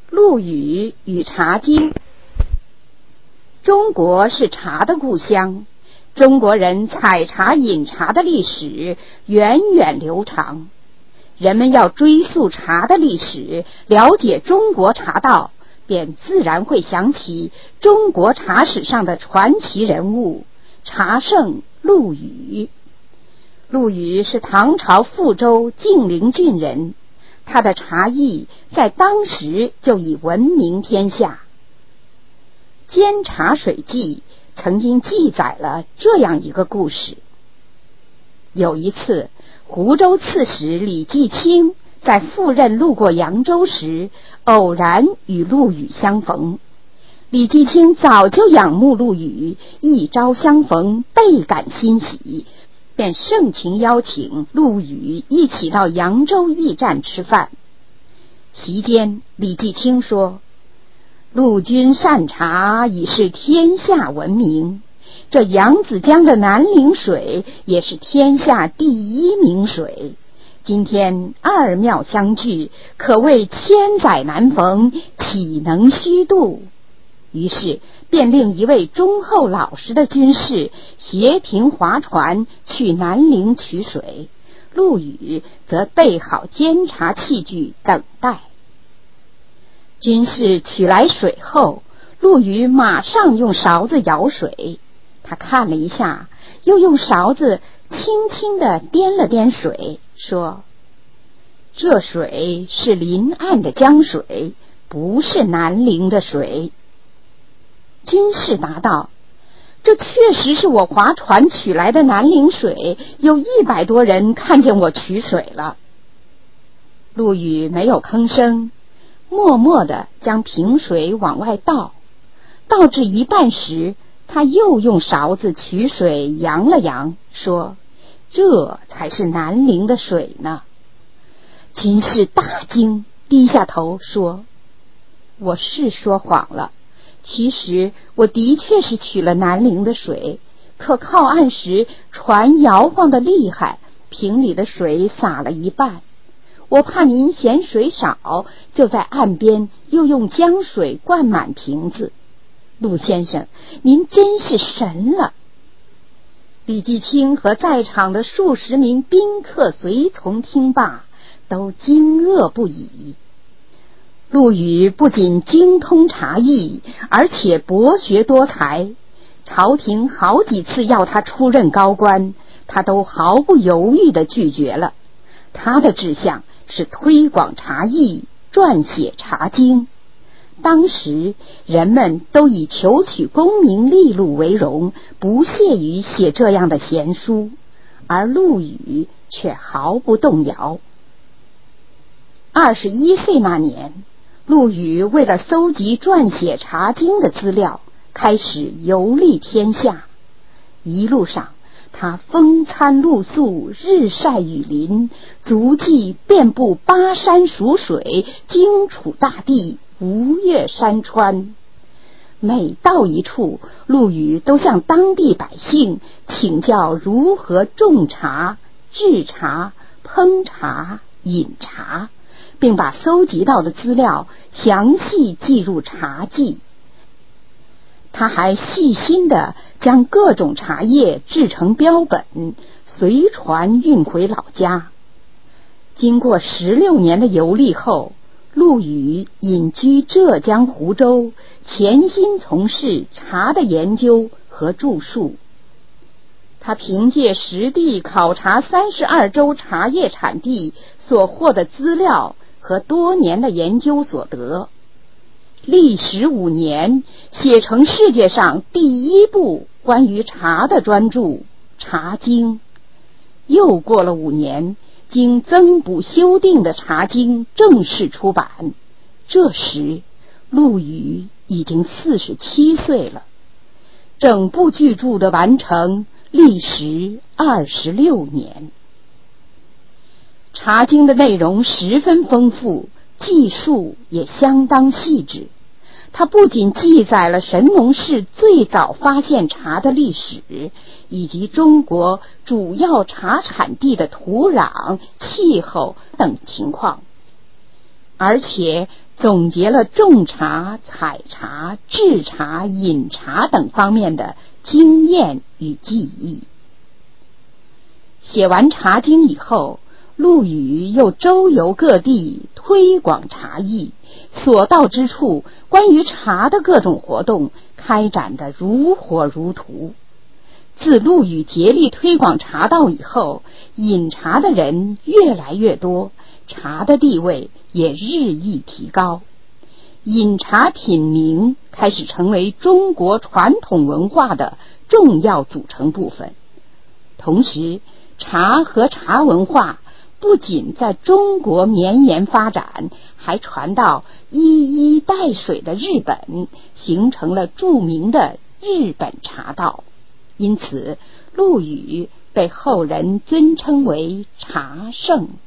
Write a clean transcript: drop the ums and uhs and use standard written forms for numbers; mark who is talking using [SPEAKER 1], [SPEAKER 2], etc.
[SPEAKER 1] 陆羽与茶经。中国是茶的故乡，中国人采茶饮茶的历史源远流长。人们要追溯茶的历史，了解中国茶道，便自然会想起中国茶史上的传奇人物茶圣陆羽。陆羽是唐朝富州晋陵郡人，他的茶艺在当时就已闻名天下。《煎茶水记》曾经记载了这样一个故事：有一次，湖州刺史李继清在赴任路过扬州时，偶然与陆羽相逢。李继清早就仰慕陆羽，一朝相逢，倍感欣喜，便盛情邀请陆羽一起到扬州驿站吃饭。席间，李继清说：“陆君善茶已是天下闻名，这扬子江的南陵水也是天下第一名水。今天二庙相聚，可谓千载难逢，岂能虚度？”于是便令一位忠厚老实的军士携平划船去南陵取水，陆羽则备好煎茶器具等待。军士取来水后，陆羽马上用勺子舀水，他看了一下，又用勺子轻轻地掂了掂水，说：“这水是临岸的江水，不是南陵的水。”军士答道：“这确实是我划船取来的南陵水，有100多人看见我取水了。”陆羽没有吭声，默默地将瓶水往外倒，倒至一半时，他又用勺子取水扬了扬，说：“这才是南陵的水呢。”军士大惊，低下头说：“我是说谎了，其实我的确是取了南陵的水，可靠岸时船摇晃得厉害，瓶里的水洒了一半。我怕您嫌水少，就在岸边又用江水灌满瓶子。陆先生，您真是神了！”李继清和在场的数十名宾客随从听罢，都惊愕不已。陆羽不仅精通茶艺，而且博学多才，朝廷好几次要他出任高官，他都毫不犹豫地拒绝了。他的志向是推广茶艺，撰写茶经。当时人们都以求取功名利禄为荣，不屑于写这样的闲书，而陆羽却毫不动摇。21岁那年，陆羽为了搜集撰写茶经的资料，开始游历天下。一路上，他风餐露宿，日晒雨淋，足迹遍布巴山蜀水，荆楚大地，吴越山川。每到一处，陆羽都向当地百姓请教如何种茶、制茶、烹茶、饮茶，并把搜集到的资料详细记入茶记。他还细心地将各种茶叶制成标本，随船运回老家。经过16年的游历后，陆羽隐居浙江湖州，潜心从事茶的研究和著述。他凭借实地考察32州茶叶产地所获的资料和多年的研究所得，历时5年，写成世界上第1部关于茶的专著《茶经》。又过了5年，经增补修订的《茶经》正式出版。这时，陆羽已经47岁了。整部巨著的完成历时26年。《茶经》的内容十分丰富，记述也相当细致。它不仅记载了神农氏最早发现茶的历史，以及中国主要茶产地的土壤、气候等情况， 而且总结了种茶、采茶、制茶、饮茶等方面的经验与技艺。写完《茶经》以后，陆羽又周游各地推广茶艺，所到之处关于茶的各种活动开展得如火如荼。自陆羽竭力推广茶道以后，饮茶的人越来越多，茶的地位也日益提高。饮茶品茗开始成为中国传统文化的重要组成部分。同时，茶和茶文化不仅在中国绵延发展，还传到一衣带水的日本，形成了著名的日本茶道。因此，陆羽被后人尊称为茶圣。